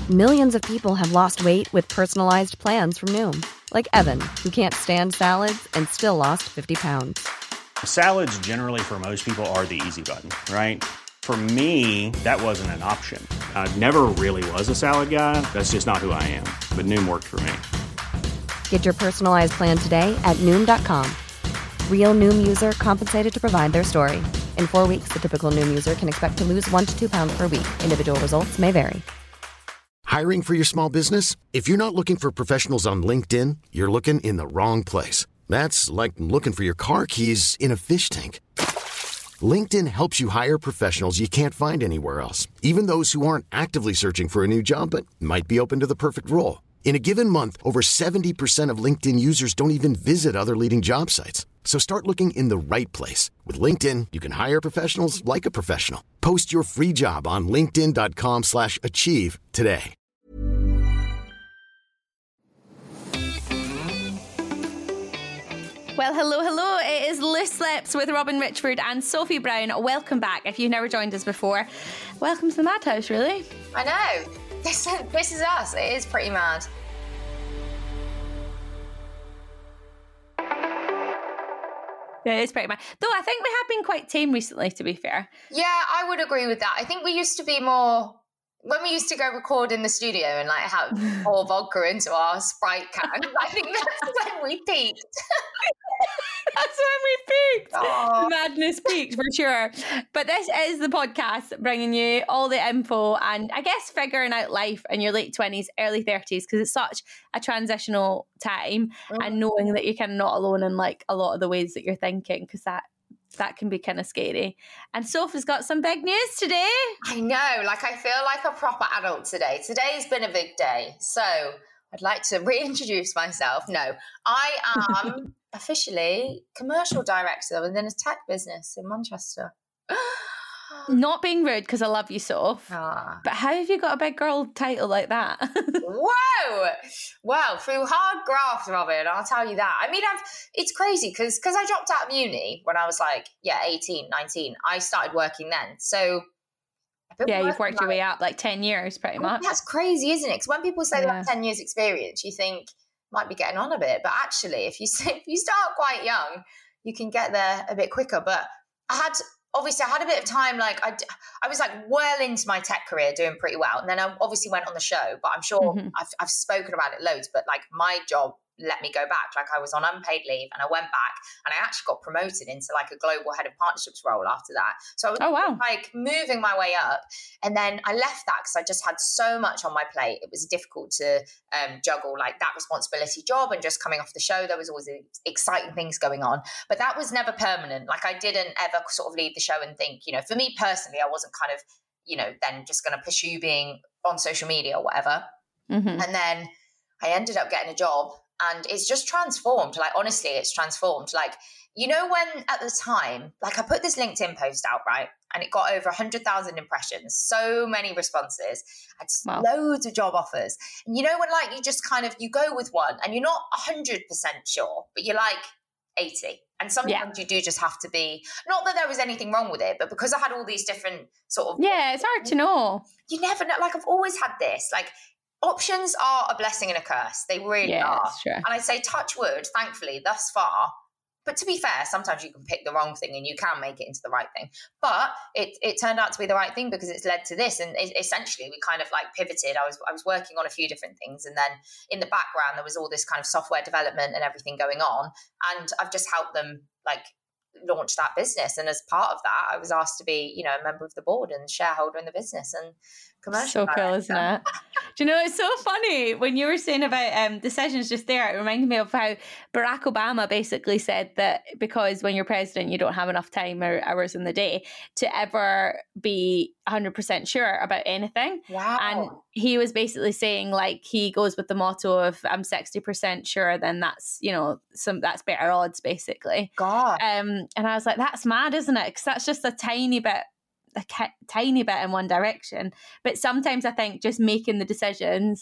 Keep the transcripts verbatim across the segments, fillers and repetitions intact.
Millions of people have lost weight with personalized plans from Noom. Like Evan, who can't stand salads and still lost fifty pounds. Salads generally for most people are the easy button, right? For me, that wasn't an option. I never really was a salad guy. That's just not who I am. But Noom worked for me. Get your personalized plan today at Noom dot com. Real Noom user compensated to provide their story. In four weeks, the typical Noom user can expect to lose one to two pounds per week. Individual results may vary. Hiring for your small business? If you're not looking for professionals on LinkedIn, you're looking in the wrong place. That's like looking for your car keys in a fish tank. LinkedIn helps you hire professionals you can't find anywhere else, even those who aren't actively searching for a new job but might be open to the perfect role. In a given month, over seventy percent of LinkedIn users don't even visit other leading job sites. So start looking in the right place. With LinkedIn, you can hire professionals like a professional. Post your free job on linkedin dot com slash achieve today. Well, hello, hello. It is Loose Lips with Robin Richford and Sophie Brown. Welcome back. If you've never joined us before, welcome to the Madhouse, really. I know. This, this is us. It is pretty mad. Yeah, it is pretty mad. Though I think we have been quite tame recently, to be fair. Yeah, I would agree with that. I think we used to be more... When we used to go record in the studio and like have pour vodka into our Sprite can, I think that's when we peaked. That's when we peaked. Oh. Madness peaked for sure. But this is the podcast bringing you all the info and I guess figuring out life in your late twenties, early thirties, because it's such a transitional time mm. and knowing that you're kind of not alone in like a lot of the ways that you're thinking, because that that can be kind of scary. And Sophie's got some big news today. I know, like I feel like a proper adult today. Today's been a big day. So I'd like to reintroduce myself. No, I am officially commercial director within a tech business in Manchester. Not being rude, because I love you, Soph. Ah. But how have you got a big girl title like that? Whoa! Well, through hard graft, Robin, I'll tell you that. I mean, I've it's crazy because because I dropped out of uni when I was like, yeah, eighteen, nineteen. I started working then. So yeah, you've worked like, your way up like ten years pretty much. That's crazy, isn't it? Because when people say yeah. they have ten years experience, you think might be getting on a bit. But actually, if you if you start quite young, you can get there a bit quicker. But I had... Obviously, I had a bit of time, like, I, I was, like, well into my tech career, doing pretty well. And then I obviously went on the show, but I'm sure mm-hmm. I've, I've spoken about it loads. But, like, my job let me go back. Like, I was on unpaid leave and I went back and I actually got promoted into, like, a global head of partnerships role after that. So I was, oh, wow. like, moving my way up. And then I left that because I just had so much on my plate. It was difficult to um, juggle, like, that responsibility job and just coming off the show. There was always exciting things going on. But that was never permanent. Like, I didn't ever sort of leave the show and think, you know, for me personally, I wasn't kind of, you know, then just going to pursue being on social media or whatever. Mm-hmm. And then I ended up getting a job. And it's just transformed. Like, honestly, it's transformed. Like, you know, when at the time, like I put this LinkedIn post out, right? And it got over one hundred thousand impressions, so many responses, and wow. loads of job offers. And you know, when like you just kind of, you go with one and you're not one hundred percent sure, but you're like eighty. And sometimes yeah. you do just have to be, not that there was anything wrong with it, but because I had all these different sort of. Yeah, it's hard to know. You never know. Like, I've always had this, like, options are a blessing and a curse. They really yeah, are. That's true. And I say touch wood, thankfully, thus far. But to be fair, sometimes you can pick the wrong thing and you can make it into the right thing. But it it turned out to be the right thing because it's led to this. And it, essentially, we kind of like pivoted. I was I was working on a few different things. And then in the background, there was all this kind of software development and everything going on. And I've just helped them like launch that business. And as part of that, I was asked to be, you know, a member of the board and shareholder in the business and commercial. So director. cool, isn't it? Do you know, it's so funny when you were saying about um, decisions just there, it reminded me of how Barack Obama basically said that because when you're president, you don't have enough time or hours in the day to ever be one hundred percent sure about anything. Wow. And he was basically saying, like, he goes with the motto of I'm sixty percent sure, then that's, you know, some that's better odds, basically. God. Um, and I was like, that's mad, isn't it? Because that's just a tiny bit a ca- tiny bit in one direction. But sometimes I think just making the decisions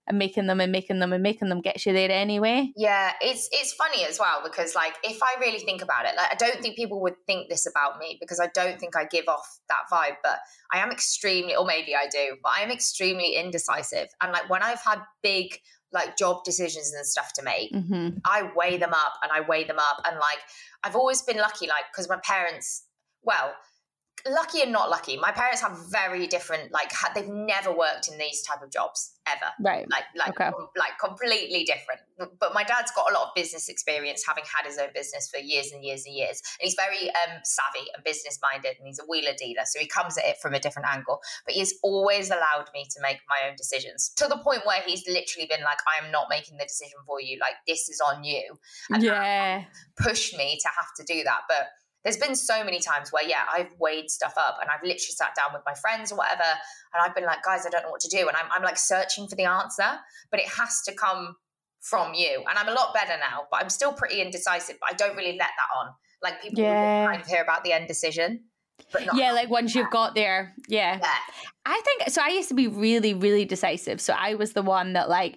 and making them and making them and making them gets you there anyway. Yeah, it's it's funny as well, because like if I really think about it, like I don't think people would think this about me, because I don't think I give off that vibe, but I am extremely, or maybe I do, but I am extremely indecisive. And like when I've had big like job decisions and stuff to make, mm-hmm. I weigh them up and I weigh them up. And like I've always been lucky, like because my parents, well, lucky and not lucky. My parents have very different, like ha- they've never worked in these type of jobs ever. Right. Like, like, okay. com- like completely different. But my dad's got a lot of business experience, having had his own business for years and years and years. And he's very um, savvy and business minded, and he's a wheeler dealer. So he comes at it from a different angle. But he's always allowed me to make my own decisions, to the point where he's literally been like, I am not making the decision for you. Like, this is on you. And yeah. pushed me to have to do that. But there's been so many times where, yeah, I've weighed stuff up and I've literally sat down with my friends or whatever, and I've been like, guys, I don't know what to do. And I'm, I'm like searching for the answer, but it has to come from you. And I'm a lot better now, but I'm still pretty indecisive, but I don't really let that on. Like people yeah. kind of hear about the end decision. But not yeah, like once you've got there. Yeah. yeah. I think, so I used to be really, really decisive. So I was the one that like,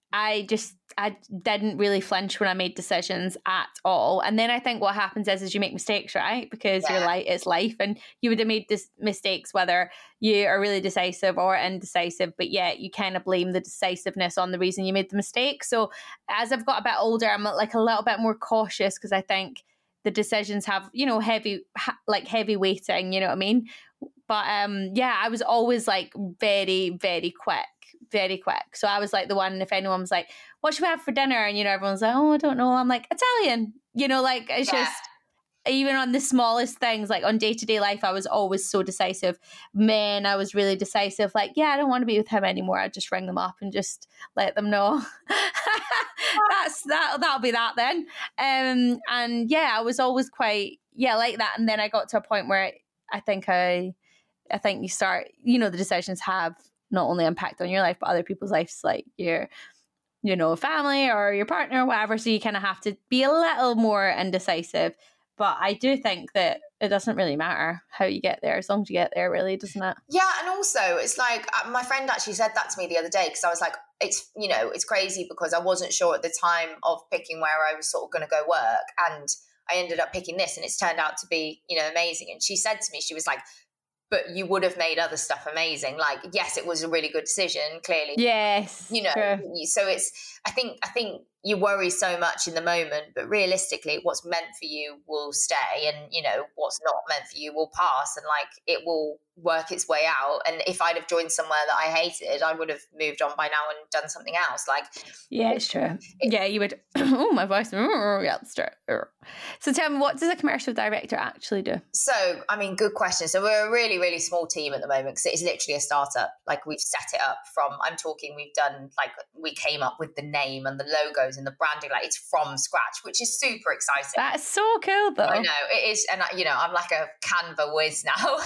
I just, I didn't really flinch when I made decisions at all. And then I think what happens is, is you make mistakes, right? Because yeah. you're like, it's life, and you would have made this mistakes, whether you are really decisive or indecisive, but yet you kind of blame the decisiveness on the reason you made the mistake. So as I've got a bit older, I'm like a little bit more cautious, because I think the decisions have, you know, heavy, like heavy weighting, you know what I mean? But um, yeah, I was always like very, very quick. very quick. So I was like the one, if anyone was like, what should we have for dinner? And, you know, everyone's like, oh, I don't know. I'm like, Italian, you know, like it's yeah. just, even on the smallest things, like on day-to-day life, I was always so decisive. Men, I was really decisive. Like, yeah, I don't want to be with him anymore. I'd just ring them up and just let them know. That's that. That'll be that then. Um, and yeah, I was always quite, yeah, like that. And then I got to a point where I think I, I think you start, you know, the decisions have not only impact on your life, but other people's lives, like your, you know, family or your partner or whatever. So you kind of have to be a little more indecisive. But I do think that it doesn't really matter how you get there, as long as you get there, really, doesn't it? Yeah, and also it's like, uh, my friend actually said that to me the other day, because I was like, it's, you know, it's crazy, because I wasn't sure at the time of picking where I was sort of going to go work, and I ended up picking this, and it's turned out to be, you know, amazing. And she said to me, she was like, but you would have made other stuff amazing. Like, yes, it was a really good decision, clearly. Yes. You know, true. so it's, I think, I think you worry so much in the moment, but realistically, what's meant for you will stay, and, you know, what's not meant for you will pass, and like, it will work its way out. And if I'd have joined somewhere that I hated, I would have moved on by now and done something else. Like, yeah, it's true. It, yeah, you would. Oh, my voice. Yeah, it's true. So tell me, what does a commercial director actually do? So, I mean, good question. So we're a really, really small team at the moment, because it is literally a startup. Like, we've set it up from, I'm talking, we've done, like, we came up with the name and the logos and the branding, like it's from scratch, which is super exciting. That's so cool, though. I know it is, and you know, I'm like a Canva whiz now.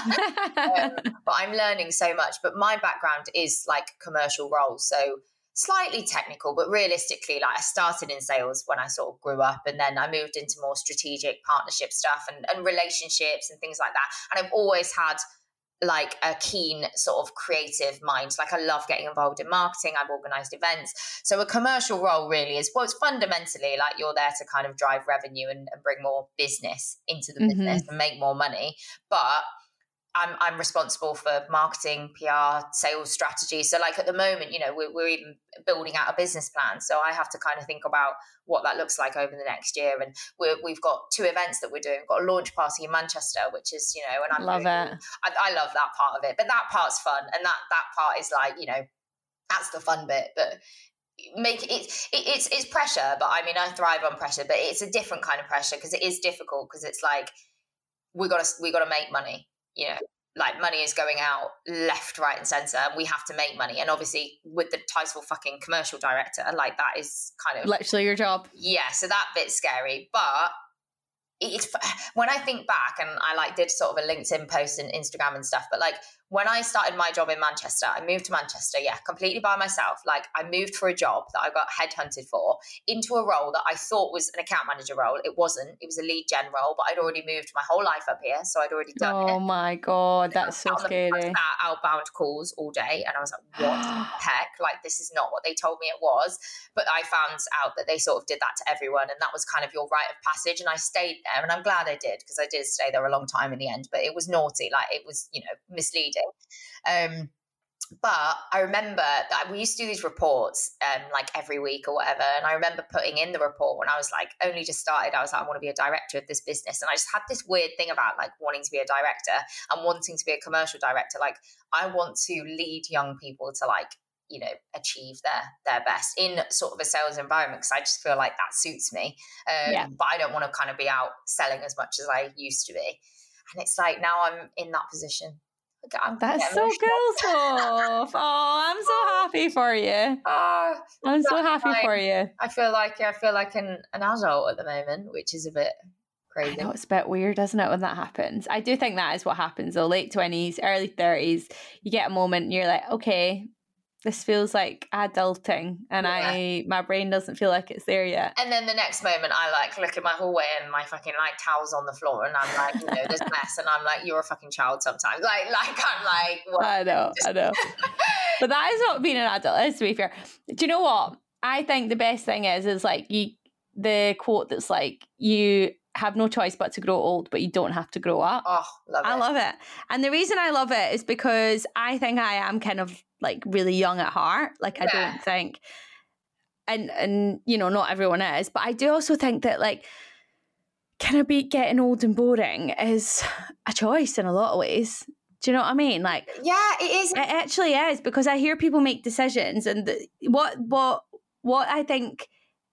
um, but I'm learning so much. But my background is like commercial roles, so slightly technical, but realistically, like I started in sales when I sort of grew up, and then I moved into more strategic partnership stuff and, and relationships and things like that. And I've always had like a keen sort of creative mind. Like, I love getting involved in marketing. I've organized events. So a commercial role really is, well, it's fundamentally like you're there to kind of drive revenue and, and bring more business into the mm-hmm. business and make more money. But I'm I'm responsible for marketing, P R, sales strategy. So like at the moment, you know, we're, we're even building out a business plan. So I have to kind of think about what that looks like over the next year. And we're, we've got two events that we're doing. We've got a launch party in Manchester, which is, you know, and I love it. I, I love that part of it. But that part's fun. And that, that part is like, you know, that's the fun bit. But make it, it it's it's pressure. But I mean, I thrive on pressure, but it's a different kind of pressure, because it is difficult, because it's like, we got to we got to make money. You know, like money is going out left, right, and centre, and we have to make money. And obviously, with the title fucking commercial director, like that is kind of literally your job. Yeah, so that bit's scary. But it's when I think back, and I like did sort of a LinkedIn post and Instagram and stuff. But like when I started my job in Manchester, I moved to Manchester, yeah, completely by myself. Like I moved for a job that I got headhunted for into a role that I thought was an account manager role. It wasn't. It was a lead gen role, but I'd already moved my whole life up here. So I'd already done oh it. Oh my God, that's so scary. Outbound calls all day. And I was like, what the heck? Like, this is not what they told me it was. But I found out that they sort of did that to everyone. And that was kind of your rite of passage. And I stayed there. And I'm glad I did, because I did stay there a long time in the end. But it was naughty. Like, it was, you know, misleading. Um, But I remember that we used to do these reports um, like every week or whatever. And I remember putting in the report when I was like only just started. I was like, I want to be a director of this business. And I just had this weird thing about like wanting to be a director and wanting to be a commercial director. Like I want to lead young people to like, you know, achieve their their best in sort of a sales environment, because I just feel like that suits me. Um, yeah. But I don't want to kind of be out selling as much as I used to be. And it's like now I'm in that position. I'm That's so girl stuff. Oh, I'm so happy for you. Oh, I'm so happy like, for you. I feel like I feel like an, an adult at the moment, which is a bit crazy. I know, it's a bit weird, isn't it, when that happens? I do think that is what happens though. Late twenties, early thirties, you get a moment and you're like, okay, this feels like adulting, and yeah. I my brain doesn't feel like it's there yet. And then the next moment I like look at my hallway and my fucking like towels on the floor, and I'm like, you know, there's mess, and I'm like, you're a fucking child sometimes. Like like I'm like, what? I know, I know. But that is what being an adult is, to be fair. Do you know what? I think the best thing is is like you the quote that's like, you have no choice but to grow old, but you don't have to grow up. Oh, love it. I love it. And the reason I love it is because I think I am kind of like really young at heart. Like yeah. I don't think, and, and, you know, not everyone is, but I do also think that like, kind of be getting old and boring is a choice in a lot of ways. Do you know what I mean? Like, yeah, it is. It actually is, because I hear people make decisions, and the, what, what, what I think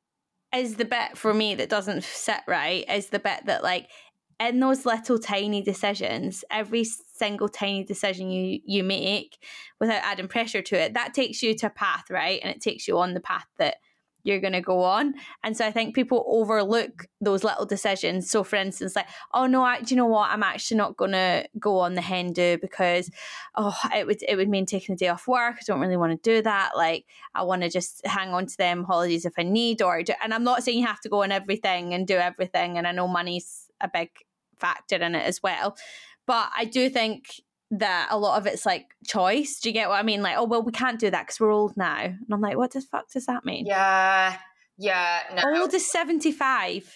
is the bit for me that doesn't sit right is the bit that like in those little tiny decisions, every single tiny decision you you make without adding pressure to it, that takes you to a path, right? And it takes you on the path that you're going to go on. And so I think people overlook those little decisions. So for instance, like, oh no, I, do you know what? I'm actually not going to go on the hen do because, oh, it would, it would mean taking a day off work. I don't really want to do that. Like, I want to just hang on to them holidays if I need, or, do, and I'm not saying you have to go on everything and do everything. And I know money's a big factor in it as well. But I do think that a lot of it's like choice. Do you get what I mean? Like, oh, well, we can't do that because we're old now. And I'm like, what the fuck does that mean? Yeah, yeah. No. Old is seventy-five.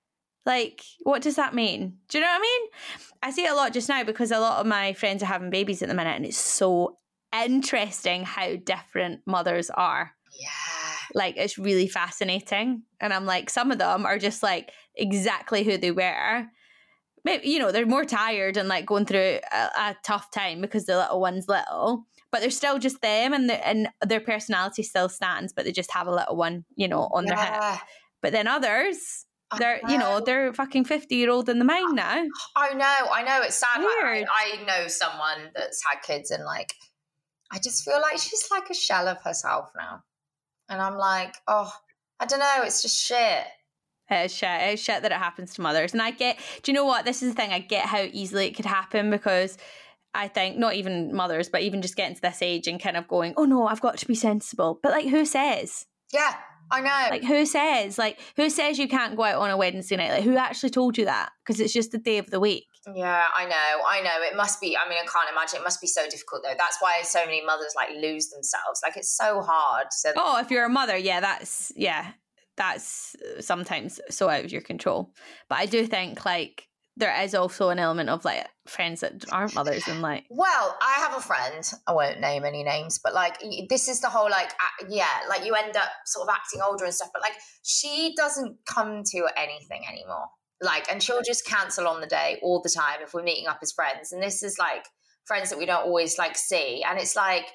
Like, what does that mean? Do you know what I mean? I see it a lot just now because a lot of my friends are having babies at the minute, and it's so interesting how different mothers are. Yeah. Like, it's really fascinating. And I'm like, some of them are just like exactly who they were. Maybe, you know, they're more tired and like going through a, a tough time because the little one's little, but they're still just them, and, and their personality still stands, but they just have a little one, you know, on yeah. their hip. But then others, they're, know. you know, they're fucking fifty year old in the mind now. I know, I know. It's sad. Weird. I, I know someone that's had kids, and like, I just feel like she's like a shell of herself now. And I'm like, oh, I don't know. It's just shit. It's shit. It's shit that it happens to mothers. And I get, do you know what? This is the thing. I get how easily it could happen, because I think not even mothers, but even just getting to this age and kind of going, oh no, I've got to be sensible. But like, who says? Yeah, I know. Like, who says? Like, who says you can't go out on a Wednesday night? Like, who actually told you that? Because it's just the day of the week. Yeah, I know. I know. It must be, I mean, I can't imagine. It must be so difficult though. That's why so many mothers like lose themselves. Like, it's so hard. So oh, if you're a mother, yeah, that's, yeah. that's sometimes so out of your control. But I do think like there is also an element of like friends that aren't mothers, and like, well, I have a friend, I won't name any names, but like this is the whole like uh, yeah, like you end up sort of acting older and stuff, but like she doesn't come to anything anymore. Like, and she'll just cancel on the day all the time if we're meeting up as friends. And this is like friends that we don't always like see. And it's like,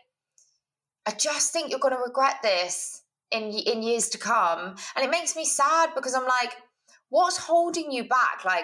I just think you're going to regret this in in years to come. And it makes me sad because I'm like, what's holding you back? Like,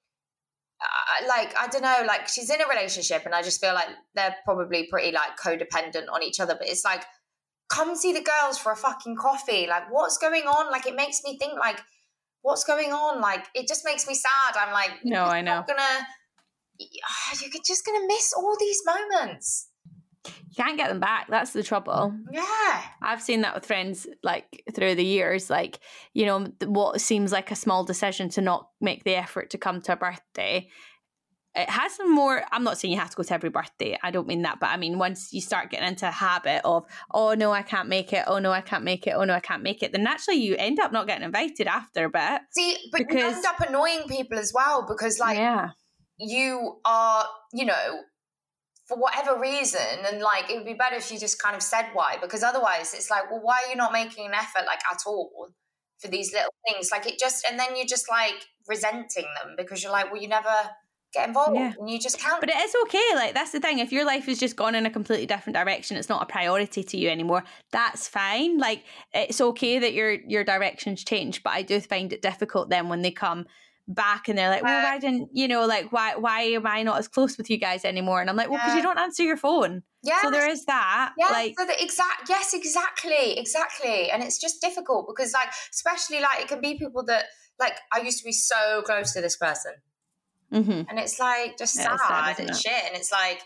uh, like, I don't know, like she's in a relationship and I just feel like they're probably pretty like codependent on each other, but it's like, come see the girls for a fucking coffee. Like, what's going on? Like, it makes me think like, what's going on? Like, it just makes me sad. I'm like, no, I know. Not gonna, you're just going to miss all these moments. You can't get them back. That's the trouble. Yeah. I've seen that with friends, like, through the years. Like, you know, what seems like a small decision to not make the effort to come to a birthday, it has some more, I'm not saying you have to go to every birthday. I don't mean that. But I mean, once you start getting into a habit of, oh, no, I can't make it. Oh, no, I can't make it. Oh, no, I can't make it. Then naturally you end up not getting invited after a bit. See, but because, you end up annoying people as well because, like, yeah. you are, you know, for whatever reason, and like it would be better if you just kind of said why, because otherwise it's like, well, why are you not making an effort like at all for these little things? Like it just, and then you're just like resenting them because you're like, well, you never get involved yeah. and you just can't. But it is okay. Like that's the thing. If your life has just gone in a completely different direction, it's not a priority to you anymore. That's fine. Like it's okay that your your direction's changed. But I do find it difficult then when they come back and they're like, well, why didn't you know, like why why am I not as close with you guys anymore? And I'm like, well, because yeah. you don't answer your phone. Yeah. So there is that. Yeah. Like, so the exact. Yes, exactly, exactly. And it's just difficult because, like, especially like it can be people that like I used to be so close to this person, mm-hmm. and it's like just yeah, sad, sad and it? shit. And it's like,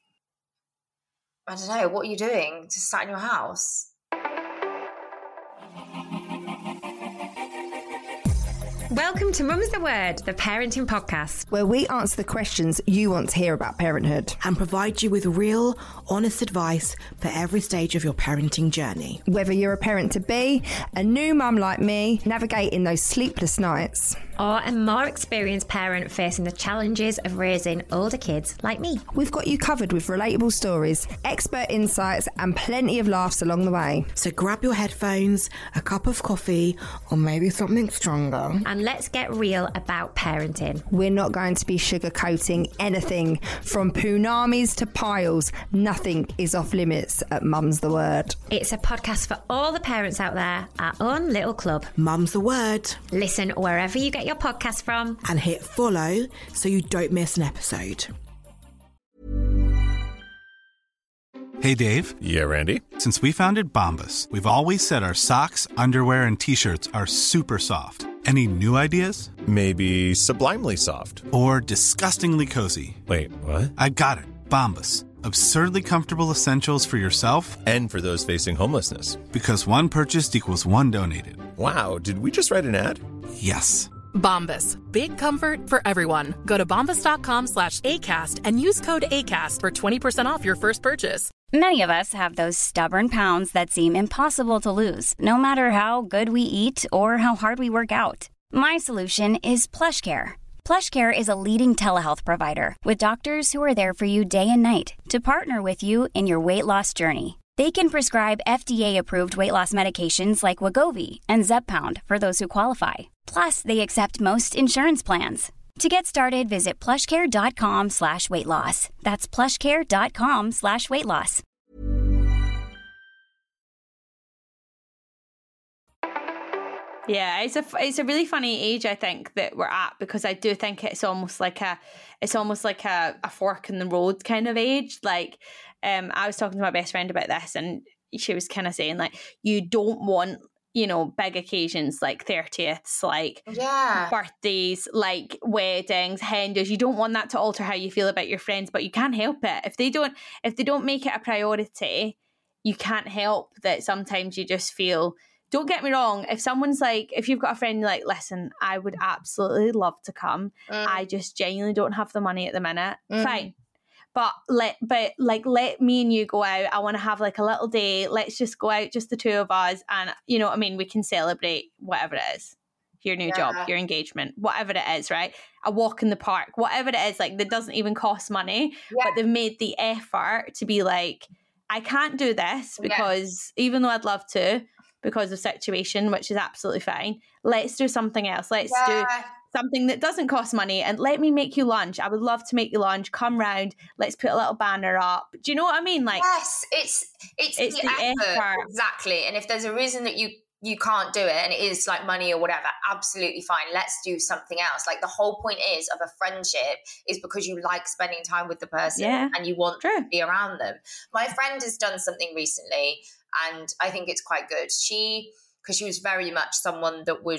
I don't know, what are you doing? Just sat in your house. Welcome to Mum's the Word, the parenting podcast, where we answer the questions you want to hear about parenthood and provide you with real, honest advice for every stage of your parenting journey. Whether you're a parent to be, a new mum like me, navigating those sleepless nights, or a more experienced parent facing the challenges of raising older kids like me. We've got you covered with relatable stories, expert insights, and plenty of laughs along the way. So grab your headphones, a cup of coffee, or maybe something stronger. And let's get real about parenting. We're not going to be sugarcoating anything. From punamis to piles, nothing is off limits at Mum's the Word. It's a podcast for all the parents out there, our own little club. Mum's the Word. Listen wherever you get your podcast from. And hit follow so you don't miss an episode. Hey, Dave. Yeah, Randy. Since we founded Bombas, we've always said our socks, underwear, and T-shirts are super soft. Any new ideas? Maybe sublimely soft. Or disgustingly cozy. Wait, what? I got it. Bombas. Absurdly comfortable essentials for yourself. And for those facing homelessness. Because one purchased equals one donated. Wow, did we just write an ad? Yes. Bombas. Big comfort for everyone. Go to bombas.com slash ACAST and use code ACAST for twenty percent off your first purchase. Many of us have those stubborn pounds that seem impossible to lose, no matter how good we eat or how hard we work out. My solution is PlushCare. PlushCare is a leading telehealth provider with doctors who are there for you day and night to partner with you in your weight loss journey. They can prescribe F D A-approved weight loss medications like Wegovy and Zepbound for those who qualify. Plus, they accept most insurance plans. To get started, visit plushcare.com slash weight loss. That's plushcare.com slash weight loss. Yeah, it's a it's a really funny age, I think, that we're at, because I do think it's almost like a it's almost like a, a fork in the road kind of age. Like, um, I was talking to my best friend about this, and she was kind of saying, like, you don't want, you know, big occasions like thirtieths, like yeah. birthdays, like weddings, hendos. You don't want that to alter how you feel about your friends, but you can't help it. If they don't, if they don't make it a priority, you can't help that sometimes you just feel, don't get me wrong, if someone's like, if you've got a friend like, listen, I would absolutely love to come. Mm. I just genuinely don't have the money at the minute. Mm. Fine. But let, but like, let me and you go out. I want to have like a little day. Let's just go out, just the two of us. And you know what I mean? We can celebrate whatever it is. Your new yeah. job, your engagement, whatever it is, right? A walk in the park, whatever it is, like that doesn't even cost money, yeah. but they've made the effort to be like, I can't do this because yeah. even though I'd love to, because of situation, which is absolutely fine. Let's do something else. Let's yeah. do something that doesn't cost money, and let me make you lunch. I would love to make you lunch. Come round. Let's put a little banner up. Do you know what I mean? Like, yes, it's it's, it's the, the effort. effort. Exactly. And if there's a reason that you you can't do it, and it is like money or whatever, absolutely fine. Let's do something else. Like, the whole point is of a friendship is because you like spending time with the person yeah. and you want True. to be around them. My friend has done something recently, and I think it's quite good. She, because she was very much someone that would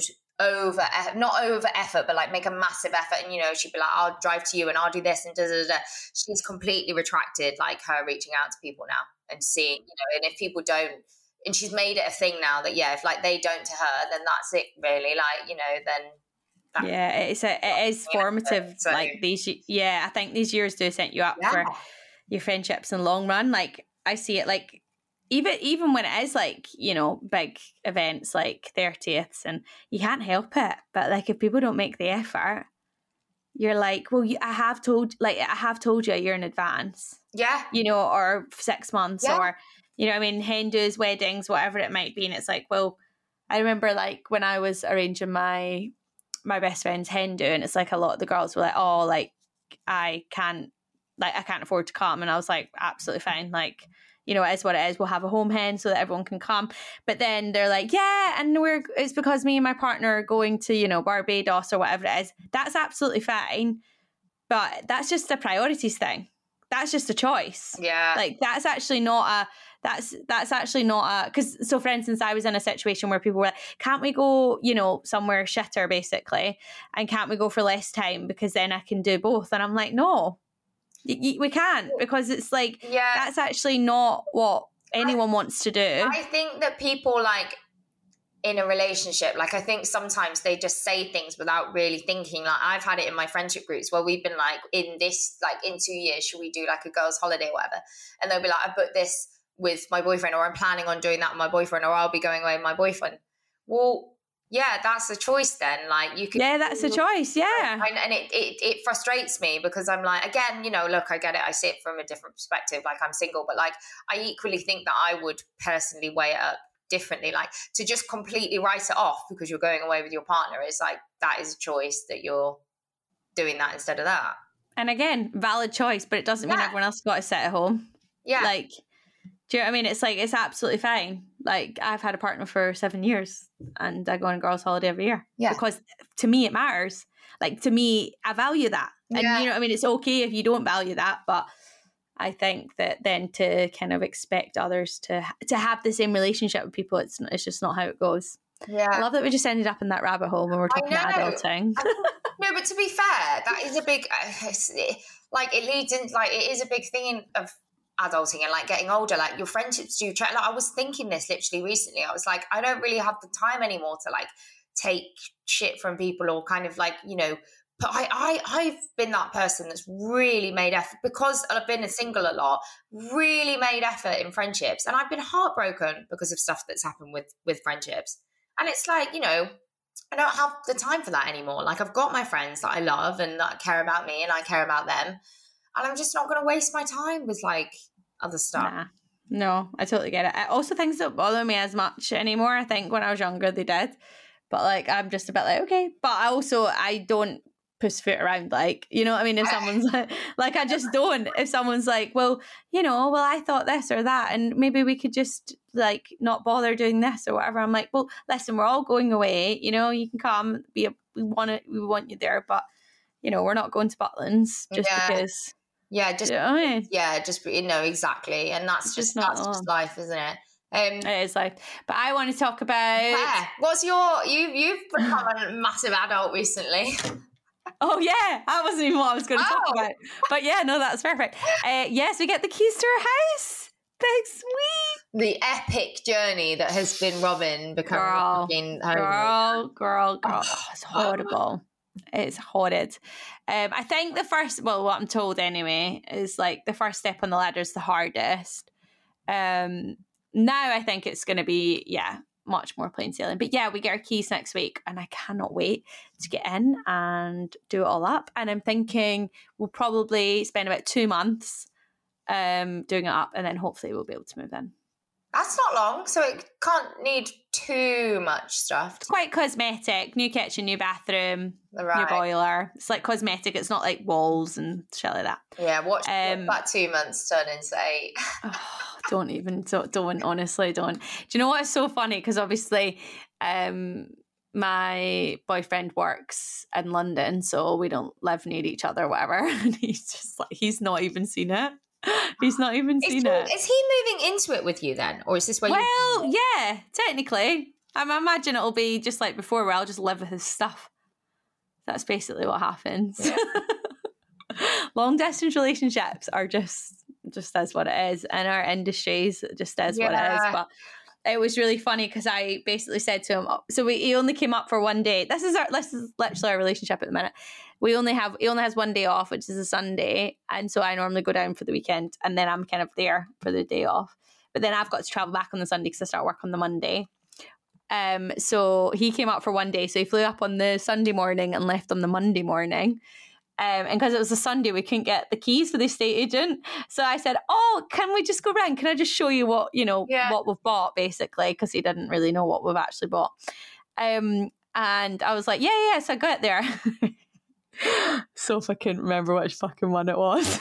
over, not over effort, but like make a massive effort. And, you know, she'd be like, I'll drive to you and I'll do this and da da da. She's completely retracted, like her reaching out to people now and seeing, you know, and if people don't, and she's made it a thing now that, yeah, if like they don't to her, then that's it really. Like, you know, then. That, yeah, it's a, it is formative. So, like these, yeah, I think these years do set you up yeah. for your friendships in the long run. Like I see it like, Even even when it is like, you know, big events like thirtieths and you can't help it. But like if people don't make the effort, you're like, well, you, I have told like I have told you a year in advance. Yeah. You know, or six months yeah. or, you know, I mean, hen dos, weddings, whatever it might be. And it's like, well, I remember like when I was arranging my my best friend's hen do, and it's like a lot of the girls were like, oh, like I can't like I can't afford to come. And I was like, absolutely fine. Like, you know, it is what it is. We'll have a home hen so that everyone can come. But then they're like, yeah, and we're it's because me and my partner are going to, you know, Barbados or whatever it is. That's absolutely fine. But that's just a priorities thing. That's just a choice. Yeah. Like that's actually not a that's that's actually not a because so for instance, I was in a situation where people were like, can't we go, you know, somewhere shitter basically, and can't we go for less time because then I can do both? And I'm like, no. We can't because it's like yeah. that's actually not what anyone I, wants to do. I think that people like in a relationship, like I think sometimes they just say things without really thinking. Like I've had it in my friendship groups where we've been like in this, like in two years, should we do like a girls' holiday or whatever? And they'll be like, I booked this with my boyfriend or I'm planning on doing that with my boyfriend or I'll be going away with my boyfriend. Well, yeah, that's a choice then. Like you can, yeah, that's a choice. Yeah, and, and it, it it frustrates me because I'm like, again, you know, look, I get it. I see it from a different perspective. Like I'm single, but like I equally think that I would personally weigh it up differently. Like to just completely write it off because you're going away with your partner is like that is a choice that you're doing that instead of that. And again, valid choice, but it doesn't mean yeah. everyone else has got to sit at home. Yeah, like. Do you know what I mean? It's like, it's absolutely fine. Like, I've had a partner for seven years and I go on a girls' holiday every year. Yeah. Because to me, it matters. Like, to me, I value that. And, yeah. you know what I mean? It's okay if you don't value that. But I think that then to kind of expect others to to have the same relationship with people, it's it's just not how it goes. Yeah. I love that we just ended up in that rabbit hole when we're talking about adulting. No, but to be fair, that is a big, like, it leads into, like, it is a big thing of adulting and like getting older, like your friendships do try, like I was thinking this literally recently. I was like, I don't really have the time anymore to like take shit from people or kind of like, you know, but I, I I've been that person that's really made effort because I've been a single a lot, really made effort in friendships, and I've been heartbroken because of stuff that's happened with with friendships. And it's like, you know, I don't have the time for that anymore. Like I've got my friends that I love and that care about me and I care about them. And I'm just not going to waste my time with like other stuff. Nah. No, I totally get it. I also, things don't bother me as much anymore. I think when I was younger, they did. But like, I'm just a bit like, okay. But I also, I don't pussyfoot around. Like, you know what I mean? If someone's like, like, I just don't. If someone's like, well, you know, well, I thought this or that. And maybe we could just like not bother doing this or whatever. I'm like, well, listen, we're all going away. You know, you can come. Be a, we want it. We want you there. But, you know, we're not going to Butlins just yeah. because... Yeah, just you know what I mean? yeah, just you know exactly, and that's it's just, just that's just life, isn't it? Um, it is life. But I want to talk about. Yeah. What's your you you've become a massive adult recently? Oh yeah, that wasn't even what I was going to oh. talk about. But yeah, no, that's perfect. Uh, yes, we get the keys to our house. Big sweet. The epic journey that has been Robin becoming girl, home. girl, girl, girl. Oh, it's horrible. It's horrid. Um, I think the first, well, what I'm told anyway, is like the first step on the ladder is the hardest. Um, now I think it's going to be, yeah, much more plain sailing. But yeah, we get our keys next week and I cannot wait to get in and do it all up. And I'm thinking we'll probably spend about two months um, doing it up and then hopefully we'll be able to move in. That's not long, so it can't need too much stuff. It's quite cosmetic. New kitchen, new bathroom, right. new boiler. It's like cosmetic. It's not like walls and shit like that. Yeah, watch um, that two months turn into eight. Oh, don't even, don't, don't, honestly, don't. Do you know what is so funny? Because obviously um, my boyfriend works in London, so we don't live near each other or whatever. And he's just like, he's not even seen it. He's not even is seen he, it. Is he moving into it with you then? Or is this where well, you... yeah, technically. I imagine it'll be just like before, where I'll just live with his stuff. That's basically what happens. Yeah. Long distance relationships are just just as what it is, and our industries just as yeah. what it is. But it was really funny because I basically said to him, so we, he only came up for one day. This is our this is literally our relationship at the minute. We only have he only has one day off, which is a Sunday, and so I normally go down for the weekend, and then I'm kind of there for the day off. But then I've got to travel back on the Sunday because I start work on the Monday. Um, so he came up for one day. So he flew up on the Sunday morning and left on the Monday morning. Um, and because it was a Sunday, we couldn't get the keys for the estate agent. So I said, oh, can we just go round? Can I just show you what, you know, yeah. what we've bought, basically? Because he didn't really know what we've actually bought. Um, and I was like, yeah, yeah. So I got there. So if I couldn't remember which fucking one it was.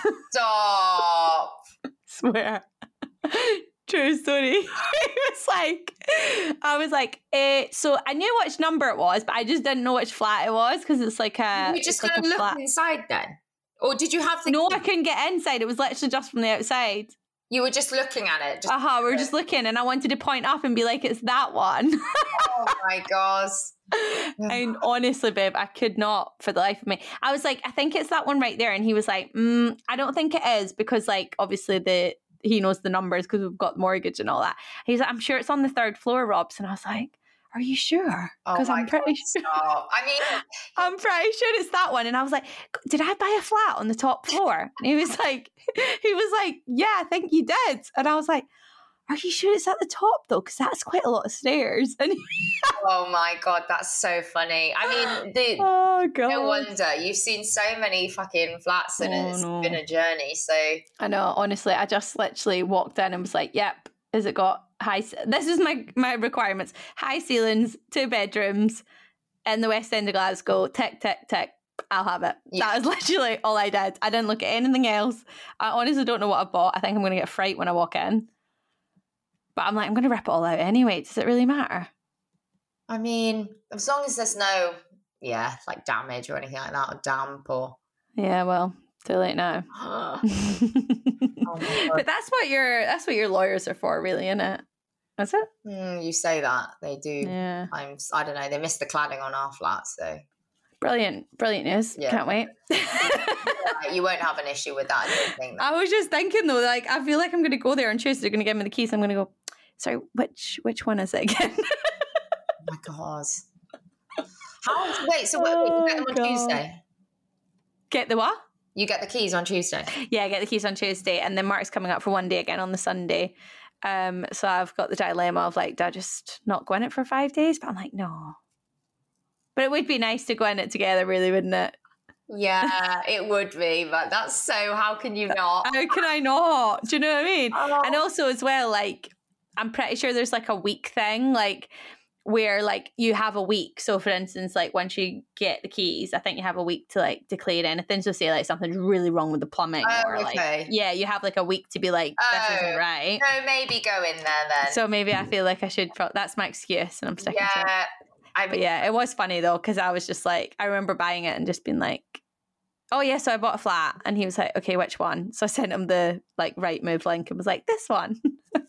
Stop. Swear. True story. It was like, I was like, eh, so I knew which number it was, but I just didn't know which flat it was because it's like a. You just like gonna look flat. inside then, or did you have the? No, I couldn't get inside. It was literally just from the outside. You were just looking at it. Uh huh. We were just looking, and I wanted to point up and be like, "It's that one." Oh my gosh. And honestly, babe, I could not for the life of me. I was like, I think it's that one right there, and he was like, mm, I don't think it is because, like, obviously the. He knows the numbers because we've got mortgage and all that. He's like, I'm sure it's on the third floor, Robs. And I was like, are you sure? Because oh I'm pretty God, sure. stop. I mean, I'm pretty sure it's that one. And I was like, did I buy a flat on the top floor? And he was like, he was like, yeah, I think you did. And I was like, are you sure it's at the top though? Because that's quite a lot of stairs. And oh my God, that's so funny. I mean, the, oh God. No wonder. You've seen so many fucking flats and oh, it's no. been a journey. So I know, honestly, I just literally walked in and was like, yep, has it got high, this is my, my requirements. High ceilings, two bedrooms in the West End of Glasgow, tick, tick, tick. I'll have it. Yeah. That was literally all I did. I didn't look at anything else. I honestly don't know what I bought. I think I'm going to get a fright when I walk in. But I'm like, I'm going to rip it all out anyway. Does it really matter? I mean, as long as there's no, yeah, like damage or anything like that, or damp or... Yeah, well, too late now. Oh but that's what your that's what your lawyers are for, really, isn't it? Is it? Mm, you say that. They do. Yeah. I'm, I don't know. They missed the cladding on our flat, so... Brilliant. Brilliant news. Yeah. Can't wait. You won't have an issue with that. I don't think. I was just thinking, though, like, I feel like I'm going to go there on Tuesday. They're going to give me the keys. I'm going to go, sorry, which which one is it again? Oh, my God. How? Wait, so what, oh, you get them on God. Tuesday? Get the what? You get the keys on Tuesday? Yeah, I get the keys on Tuesday. And then Mark's coming up for one day again on the Sunday. Um, so I've got the dilemma of, like, do I just not go in it for five days? But I'm like, no. But it would be nice to go in it together, really, wouldn't it? Yeah, it would be, but that's so, how can you not? How can I not? Do you know what I mean? Oh. And also as well, like, I'm pretty sure there's like a week thing, like, where like you have a week. So for instance, like once you get the keys, I think you have a week to like declare anything. So say like something's really wrong with the plumbing oh, or like, okay. yeah, you have like a week to be like, this oh, isn't right. No, maybe go in there then. So maybe I feel like I should, that's my excuse and I'm sticking yeah, to it. I mean, but yeah, it was funny though, because I was just like, I remember buying it and just being like, oh yeah, so I bought a flat. And he was like, okay, which one? So I sent him the like Rightmove link and was like, this one.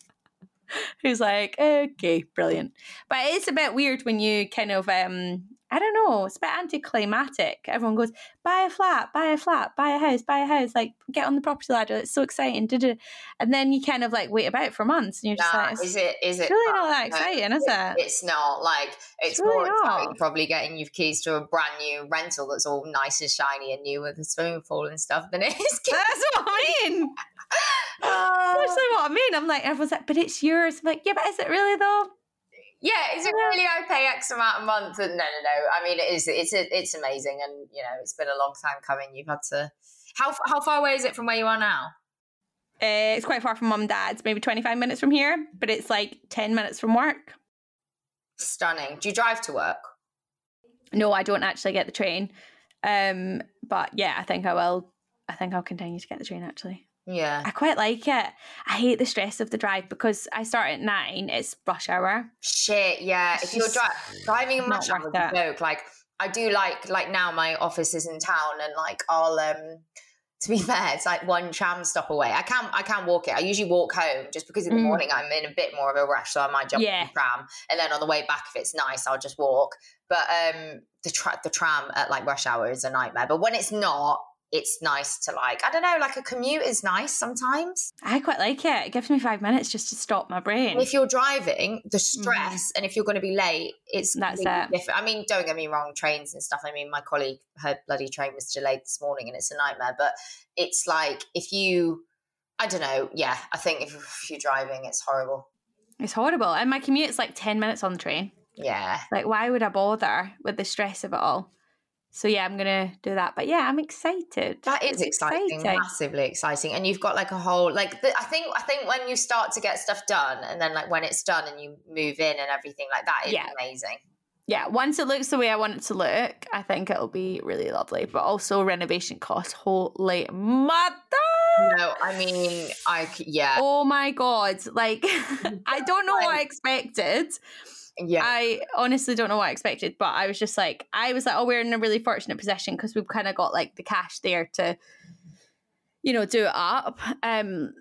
He was like, okay, brilliant. But it's a bit weird when you kind of, um, I don't know, it's a bit anticlimactic. Everyone goes, buy a flat, buy a flat, buy a house, buy a house, like get on the property ladder. It's so exciting. And then you kind of like wait about for months and you're just nah, like, is it, is it's it really not that exciting, no, is it? It's not. Like, it's, it's really more not. exciting probably getting your keys to a brand new rental that's all nice and shiny and new with a swimming pool and stuff than it is. That's what I mean. Uh, That's what I mean. I'm like, everyone's like, but it's yours. I'm like, yeah, but is it really though? Yeah, is it really? I pay X amount a month, and no, no, no. I mean, it is. It's a, it's amazing, and you know, it's been a long time coming. You've had to. How how far away is it from where you are now? Uh, it's quite far from mum and dad's. Maybe twenty-five minutes from here, but it's like ten minutes from work. Stunning. Do you drive to work? No, I don't actually get the train. Um, but yeah, I think I will. I think I'll continue to get the train actually. Yeah. I quite like it. I hate the stress of the drive because I start at nine, it's rush hour. Shit, yeah. It's if you're dri- driving in rush hour, joke, like I do like, like now my office is in town and like I'll, um, to be fair, it's like one tram stop away. I can't I can't walk it. I usually walk home just because in the mm. morning I'm in a bit more of a rush, so I might jump yeah. on the tram, and then on the way back, if it's nice, I'll just walk. But um, the tra- the tram at like rush hour is a nightmare. But when it's not, it's nice to like, I don't know, like a commute is nice sometimes. I quite like it. It gives me five minutes just to stop my brain. If you're driving, the stress, mm. and if you're going to be late, it's That's it. different. I mean, don't get me wrong, trains and stuff. I mean, my colleague, her bloody train was delayed this morning and it's a nightmare. But it's like, if you, I don't know, yeah, I think if, if you're driving, it's horrible. It's horrible. And my commute's like ten minutes on the train. Yeah. Like, why would I bother with the stress of it all? So yeah, I'm going to do that. But yeah, I'm excited. That is exciting, exciting, massively exciting. And you've got like a whole, like, the, I think I think when you start to get stuff done and then like when it's done and you move in and everything like that, it's yeah. amazing. Yeah, once it looks the way I want it to look, I think it'll be really lovely. But also renovation costs, holy mother! No, I mean, I, yeah. Oh my God. Like, I don't know what I expected. Yeah, I honestly don't know what I expected, but I was just like, I was like, oh, we're in a really fortunate position because we've kind of got like the cash there to, you know, do it up. Um,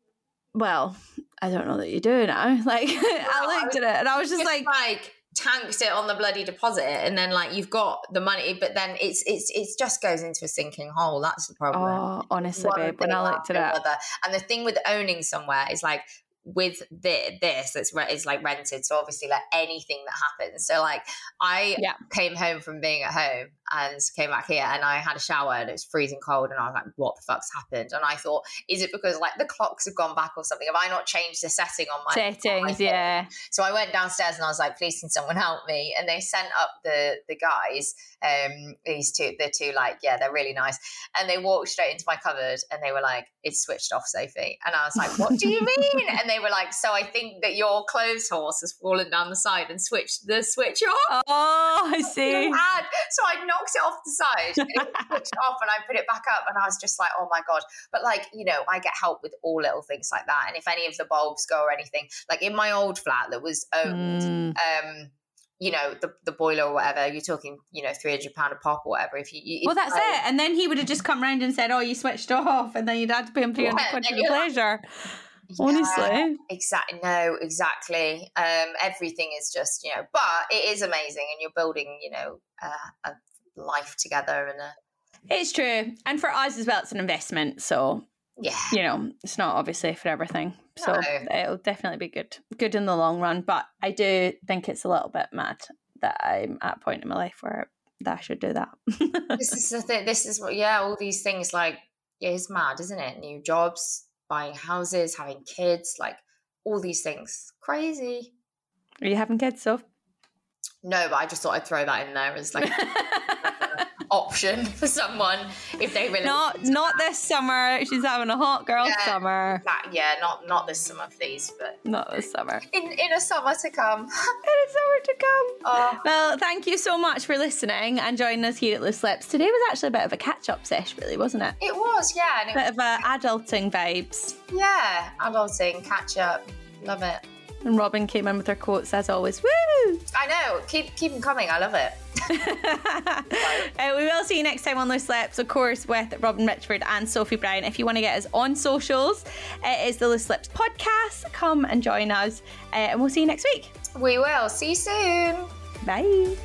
well, I don't know that you do now. Like, well, I looked I at it and I was just, just like, like tanked it on the bloody deposit, and then like you've got the money, but then it's it's it just goes into a sinking hole. That's the problem. Oh, honestly, babe, when I looked at it, and the thing with owning somewhere is like, with the, this it's re- it's like rented, so obviously like anything that happens, so like I yeah. came home from being at home and came back here and I had a shower and it was freezing cold and I was like, what the fuck's happened? And I thought, is it because like the clocks have gone back or something? Have I not changed the setting on my settings? On my yeah. So I went downstairs and I was like, please can someone help me? And they sent up the the guys, um these two, the two like, yeah, they're really nice, and they walked straight into my cupboard and they were like, it's switched off, Sophie. And I was like, what do you mean? And they were like, so I think that your clothes horse has fallen down the side and switched the switch off. Oh, I see. So I knocked it off the side and it switched off and I put it back up and I was just like, oh my God. But like, you know, I get help with all little things like that. And if any of the bulbs go or anything, like in my old flat that was owned, mm. um, you know, the, the boiler or whatever, you're talking, you know, three hundred pounds a pop or whatever. If you, if Well, that's I, it. And then he would have just come round and said, oh, you switched off. And then you'd had to pay him three hundred quid for the pleasure. Yeah, honestly. Exactly. No, exactly. Um, everything is just, you know, but it is amazing. And you're building, you know, uh, a life together. and a... It's true. And for us as well, it's an investment. So, yeah, you know, it's not obviously for everything. So no. It'll definitely be good, good in the long run. But I do think it's a little bit mad that I'm at a point in my life where that I should do that. This is the thing. This is what, yeah, all these things like, yeah, it's mad, isn't it? New jobs, buying houses, having kids, like all these things. Crazy. Are you having kids, Soph? No, but I just thought I'd throw that in there as like option for someone if they really not not this summer. She's having a hot girl yeah, summer. That, yeah, not not this summer, please, but not this summer. In in a summer to come. In a summer to come. Oh. Well, thank you so much for listening and joining us here at Loose Lips. Today was actually a bit of a catch-up sesh, really, wasn't it? It was, yeah. And a bit was, of a adulting vibes. Yeah, adulting, catch up. Love it. And Robin came in with her quotes as always. Woo! I know. Keep keep them coming. I love it. uh, we will see you next time on Loose Lips, of course, with Robin Richford and Sophie Brown. If you want to get us on socials, it is the Loose Lips podcast. Come and join us, uh, and we'll see you next week. We will. See you soon. Bye.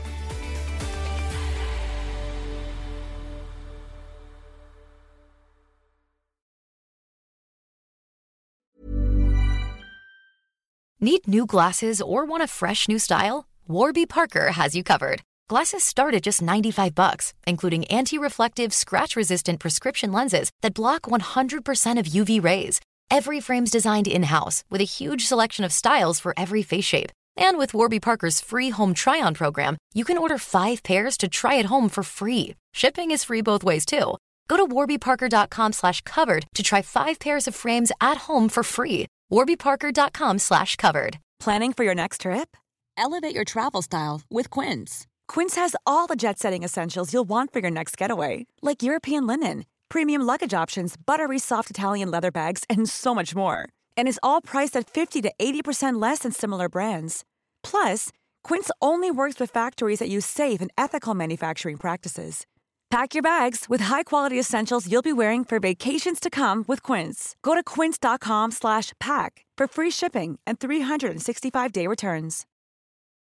Need new glasses or want a fresh new style? Warby Parker has you covered. Glasses start at just ninety-five bucks, including anti-reflective, scratch-resistant prescription lenses that block one hundred percent of U V rays. Every frame's designed in-house with a huge selection of styles for every face shape. And with Warby Parker's free home try-on program, you can order five pairs to try at home for free. Shipping is free both ways, too. Go to warbyparker.com slash covered to try five pairs of frames at home for free. warbyparker.com slash covered. Planning for your next trip? Elevate your travel style with Quince. Quince has all the jet-setting essentials you'll want for your next getaway, like European linen, premium luggage options, buttery soft Italian leather bags, and so much more. And is all priced at fifty to eighty percent less than similar brands. Plus, Quince only works with factories that use safe and ethical manufacturing practices. Pack your bags with high-quality essentials you'll be wearing for vacations to come with Quince. Go to quince.com slash pack for free shipping and three sixty-five day returns.